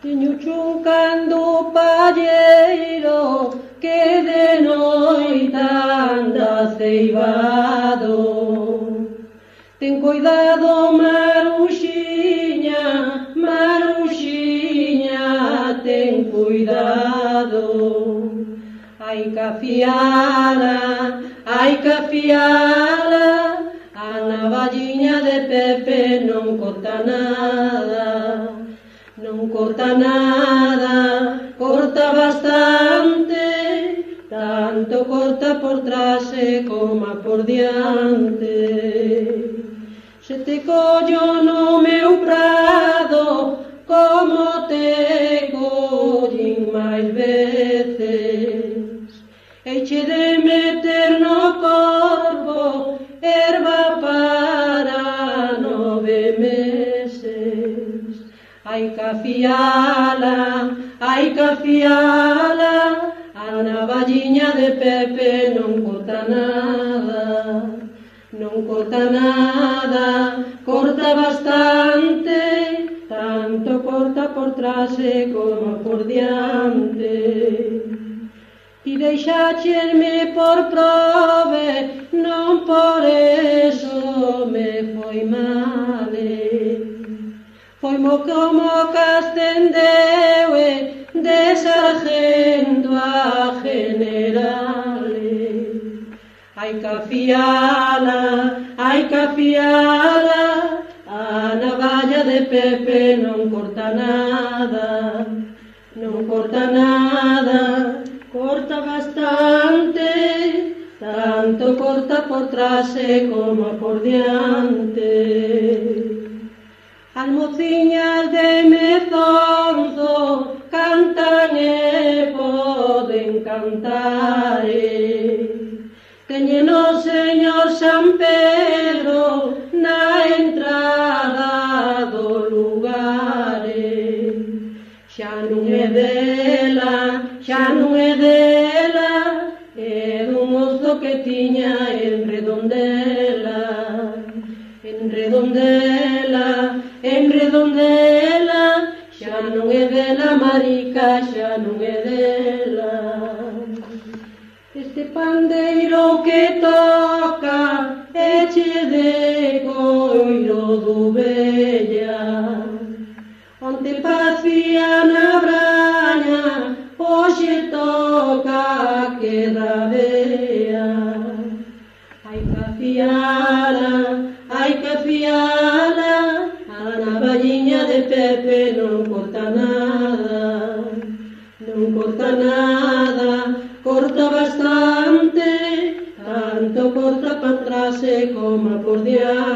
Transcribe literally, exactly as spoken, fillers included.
Teño chuncando palleiro que de noite anda ceibado. Ten cuidado, Maruxiña, Maruxiña, ten cuidado. Hai que afiala, hai que afiala, a navalliña de Pepe non corta nada. Non corta nada, corta bastante, tanto corta por trase como por diante. Se te collo no meu prado, como te collín máis veces, eiche de meter no corpo erva para nove meses. Hai que afiala, hai que afiala, a navalliña de Pepe non corta nada, non corta nada, corta bastante, tanto corta por trase como por diante. Ti deixáchesme por prove, non por eso me foi male. Foimo como castendeu de sargento a generale. Hai que afiala, hai que afiala, a navalla de Pepe non corta nada, non corta nada, corta bastante, tanto corta por trase como por diante. As mociñas de Mezonzo cantan e poden cantar. Teñen o señor San Pedro na entrada do lugar. Xa non é dela, xa non é dela, é dun mozo que tiña en Redondela. En Redondela, en Redondela, xa non é dela, marica, xa non é dela. Este pandeiro que toca eche de coiro d'ovella. Onte facía na braña, hoxe toca que da vea. Hai que afiala, hai que afiala, a navalliña de Pepe non corta nada, non corta nada, corta bastante, tanto corta para trase como por diante.